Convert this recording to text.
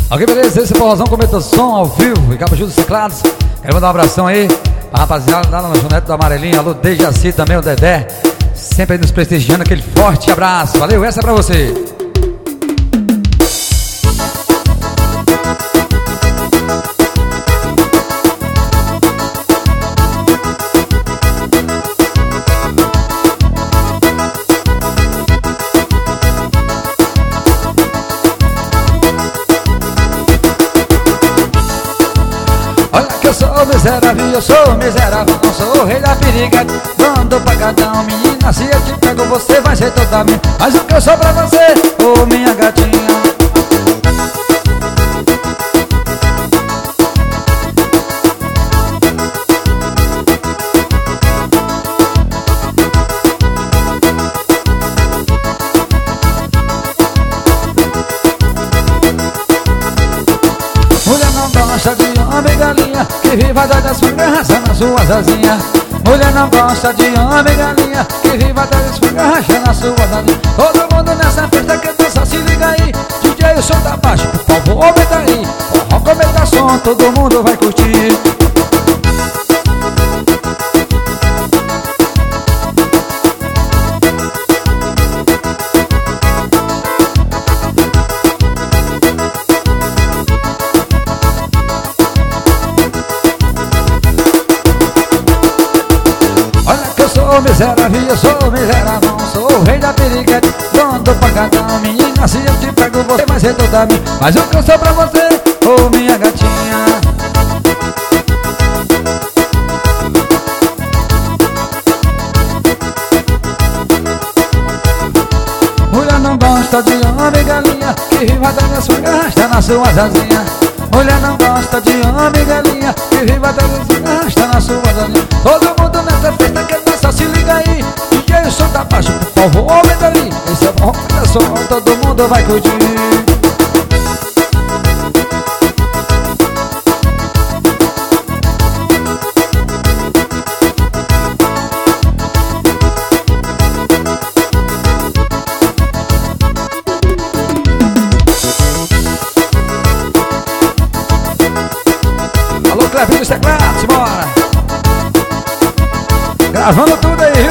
Ok, beleza? Esse forrozão comenta som ao vivo e Cabo Júlio dos Teclados. Quero mandar um abração aí pra rapaziada lá no Joneto do Amarelinho. Alô, Dejaci também, o Dedé. Sempre aí nos prestigiando, aquele forte abraço. Valeu, essa é pra você. Eu sou miserável, não sou o rei da periga. Dando pra cada um, menina, se eu te pego você vai ser toda minha. Mas o que eu sou pra você, ô minha gatinha? Mulher não gosta de homem galinha que viva das garras na suas asinhas. Mulher não gosta de homem galinha que viva das garras na suas asinhas. Todo mundo nessa festa que dança, se liga aí. DJ, o som tá baixo, por favor, aumenta aí. Forró comenta som, todo mundo vai curtir. Sou miserável, eu sou miserável, não sou o rei da periga. Dando pra cada um, menina, se eu te pego você vai ser toda minha. Mas o que eu sou pra você, ô minha gatinha? Mulher não gosta de homem galinha que viva das minhas garras nas suas asinhas. Mulher não gosta de homem galinha que viva das minhas garras nas suas asinhas. Todo mundo nessa festa que dança, se liga aí. DJ, o som tá baixo, por favor, aumenta ali. Esse é bom, olha só, todo mundo vai curtir. Alô, Clevinho dos Teclados, bora! Gravando tudo aí,